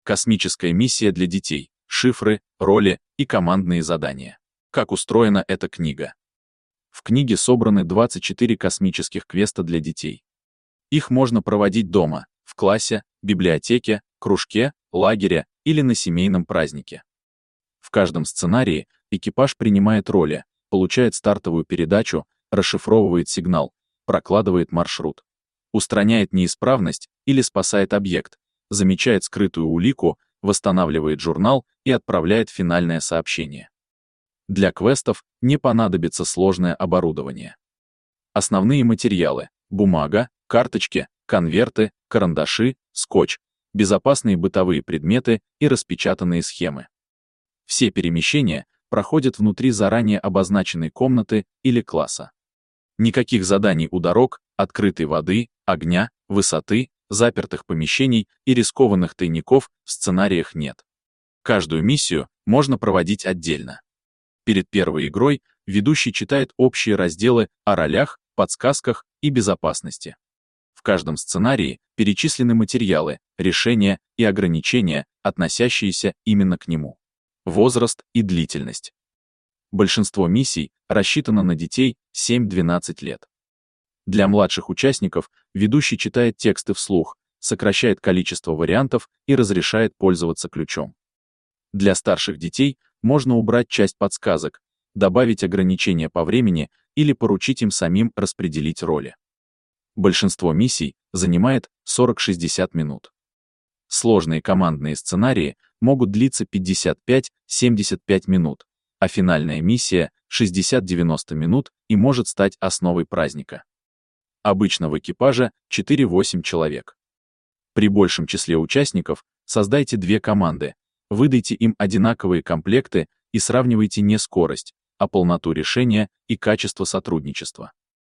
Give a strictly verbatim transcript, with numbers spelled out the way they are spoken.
Космическая миссия для детей, шифры, роли и командные задания. Как устроена эта книга? В книге собраны двадцать четыре космических квеста для детей. Их можно проводить дома, в классе, библиотеке, кружке, лагере или на семейном празднике. В каждом сценарии экипаж принимает роли, получает стартовую передачу, расшифровывает сигнал, прокладывает маршрут, устраняет неисправность или спасает объект, замечает скрытую улику, восстанавливает журнал и отправляет финальное сообщение. Для квестов не понадобится сложное оборудование. Основные материалы – бумага, карточки, конверты, карандаши, скотч, безопасные бытовые предметы и распечатанные схемы. Все перемещения проходят внутри заранее обозначенной комнаты или класса. Никаких заданий у дорог, открытой воды, огня, высоты, запертых помещений и рискованных тайников в сценариях нет. Каждую миссию можно проводить отдельно. Перед первой игрой ведущий читает общие разделы о ролях, подсказках и безопасности. В каждом сценарии перечислены материалы, решения и ограничения, относящиеся именно к нему. Возраст и длительность. Большинство миссий рассчитано на детей семь-двенадцать лет. Для младших участников ведущий читает тексты вслух, сокращает количество вариантов и разрешает пользоваться ключом. Для старших детей можно убрать часть подсказок, добавить ограничения по времени или поручить им самим распределить роли. Большинство миссий занимает сорок-шестьдесят минут. Сложные командные сценарии могут длиться пятьдесят пять-семьдесят пять минут, а финальная миссия — шестьдесят-девяносто минут и может стать основой праздника. Обычно в экипаже четыре-восемь человек. При большем числе участников создайте две команды, выдайте им одинаковые комплекты и сравнивайте не скорость, а полноту решения и качество сотрудничества.